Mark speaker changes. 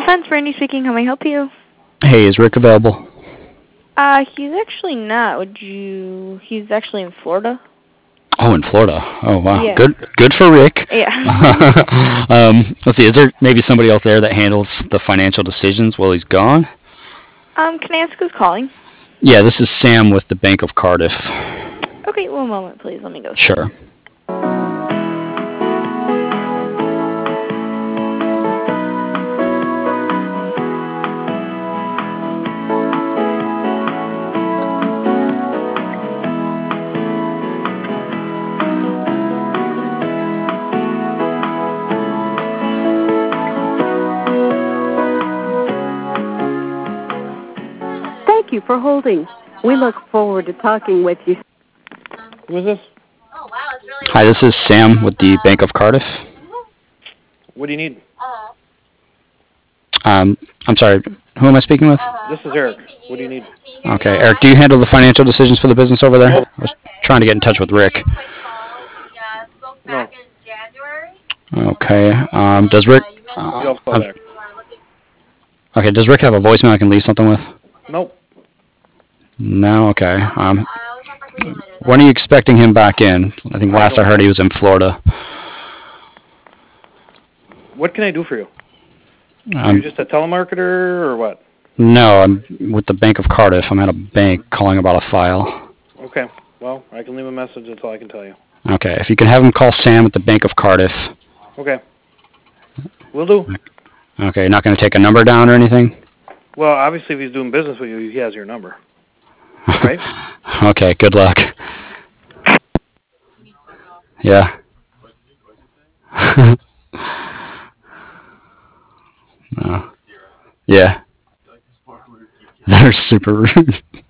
Speaker 1: Defense, Brandy speaking. How may I help you?
Speaker 2: Hey, is Rick available?
Speaker 1: He's actually not. He's actually in Florida.
Speaker 2: Oh, in Florida. Oh, wow.
Speaker 1: Yeah.
Speaker 2: Good for Rick.
Speaker 1: Yeah.
Speaker 2: Let's see. Is there maybe somebody else there that handles the financial decisions while he's gone?
Speaker 1: Can I ask who's calling?
Speaker 2: Yeah, this is Sam with the Bank of Cardiff.
Speaker 1: Okay, one moment, please. Let me go.
Speaker 2: Sure.
Speaker 3: Thank you for holding. We look forward to talking with you.
Speaker 4: Who is this?
Speaker 2: Hi, this is Sam with the Bank of Cardiff.
Speaker 4: What do you need?
Speaker 2: I'm sorry. Who am I speaking with?
Speaker 4: This is Eric. What do you need?
Speaker 2: Okay, Eric, do you handle the financial decisions for the business over there?
Speaker 4: No.
Speaker 2: I was trying to get in touch with Rick.
Speaker 4: No.
Speaker 2: Okay. Does Rick?
Speaker 4: You'll call back.
Speaker 2: Okay. Does Rick have a voicemail I can leave something with?
Speaker 4: Nope.
Speaker 2: No. Okay. When are you expecting him back in? I think last I heard he was in Florida.
Speaker 4: What can I do for you? Are you just a telemarketer or what?
Speaker 2: No, I'm with the Bank of Cardiff. I'm at a bank calling about a file.
Speaker 4: Okay. Well, I can leave a message. That's all I can tell you.
Speaker 2: Okay. If you can have him call Sam at the Bank of Cardiff.
Speaker 4: Okay. Will do.
Speaker 2: Okay. You're not going to take a number down or anything?
Speaker 4: Well, obviously, if he's doing business with you, he has your number. Right?
Speaker 2: Okay. Good luck. Yeah. No. Yeah. They're super rude.